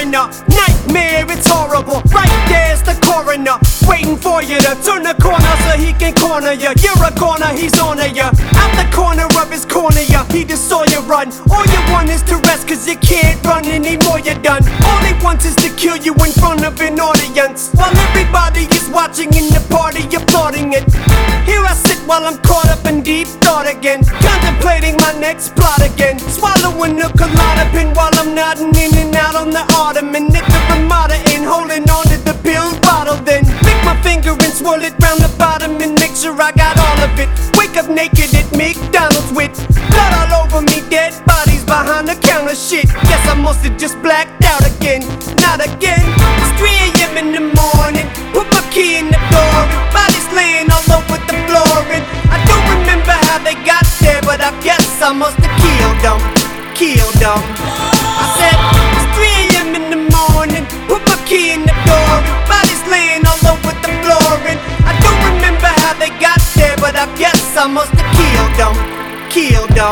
foreigner. Nightmare, it's horrible. Right there's the coroner, waiting for you to turn the corner so he can corner you. You're a goner, he's on you. Out the corner of his corner, he just saw you run. All you want is to rest, cause you can't run anymore, you're done. All he wants is to kill you in front of an audience, while everybody is watching in the party, applauding it. Here I sit while I'm caught up in deep thought again, contemplating my next plot again. Swallowing a Klonopin while I'm nodding in and out on the ottoman. At the Ramada Inn, holding on to the pill bottle. Then lick my finger and swirl it round the bottom and make sure I got all of it. Wake up naked at McDonald's with blood all over me, dead bodies behind the counter. Shit, guess I must have just blacked out again. Not again. It's 3 a.m. in the morning. Put my key in the door and bodies laying all over the floor. And I don't remember how they got there, but I guess I must have killed them. Killed them. I said it's 3 a.m. in the morning. Put my key in the door and bodies laying all over the floor. And I don't remember how they got there, but I guess I must have killed them. Killed them.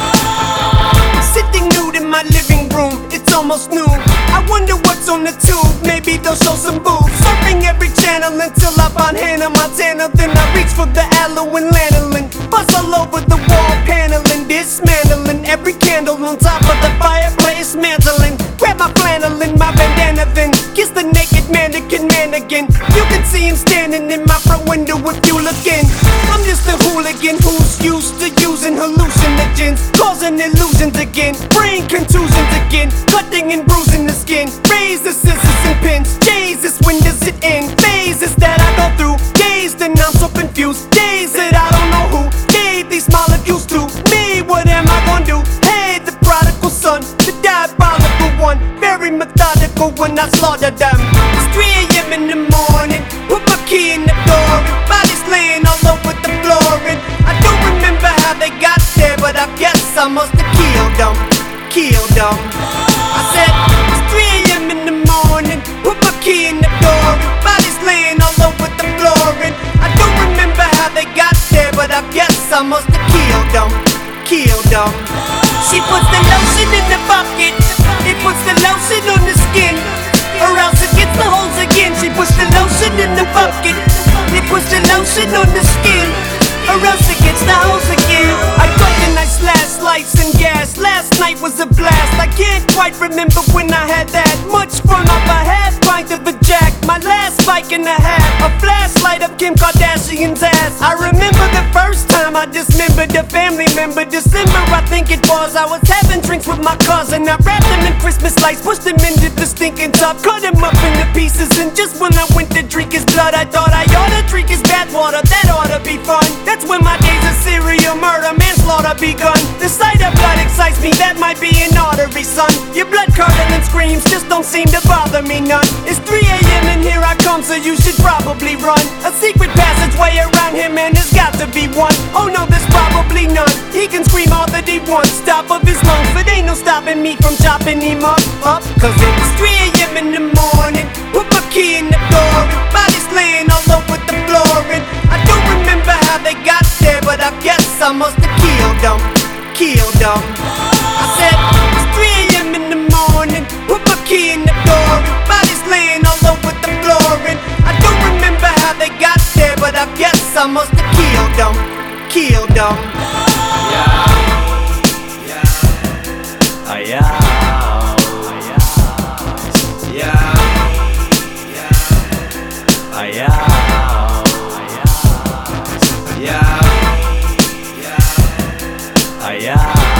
Sitting nude in my living room, it's almost noon. I wonder what's on the tube, maybe they'll show some boobs. Surfing every channel until I find Hannah Montana. Then I reach for the aloe and lanolin. Bust all over the wall paneling, dismantling every candle on top of the fireplace, mantling. Grab my flannel and my bandana, then kiss the naked mannequin man again. You can see him standing in my front window if you look in. I'm just a hooligan who's used to using hallucinogens, causing illusions again, brain contusions again, cutting and bruising the skin. Razor, scissors and pins, Jesus, when does it end? Phases that I go through, days that I'm so confused, days that I don't know who gave these molecules to me. What am I gonna do? Hey, the prodigal son, the diabolical one, very methodical when I slaughter them. It's 3 a.m. in the morning. Put my key in the door and bodies laying all over the floor. And I don't remember how they got there, but I guess I must have killed them. Killed them. I said it's 3 a.m. in the morning. Put my key in the door and bodies laying all over the floor. And I don't remember how they got there, but I guess I must have killed them. Killed them. She puts the lotion in the bucket. It puts the lotion on the skin, or else it gets the holes again. She puts the lotion in the bucket. It puts the lotion on the skin, or else it gets the holes again. I got the nice last lights and gas. Last night was a blast. I can't quite remember when I had that much fun off a half pint of a jack. My last bike and a half, a flashlight of Kim Kardashian's ass. I remember the first time I dismembered a family member. December, I think it was. I was having drinks with my cousin. I wrapped them in Christmas lights, pushed them into the stinking tub, cut him up into pieces. And just when I went to drink his blood, I thought I ought to drink his bathwater. That ought to be fun. That's when my days of serial murder, manslaughter begun. The sight of blood excites me, that might be an artery, son. Your blood curdling screams just don't seem to bother me none. It's 3 a.m. and here I come, so you should probably run. A secret passageway around him and there's got to be one. Oh no, there's probably none. He can scream all that he wants, top of his lungs, but ain't no stopping me from chopping him up. Cause it's 3 a.m. in the morning. Put my key in the door and bodies laying all over the floor. And I don't remember how they got there, but I guess I must have killed them. Killed them. I said it's 3 a.m. in the morning. Put my key in the door and bodies laying all over the floor. And I don't remember how they got there, but I guess I must have killed them. Killed them. Yeah. Yeah. Yeah.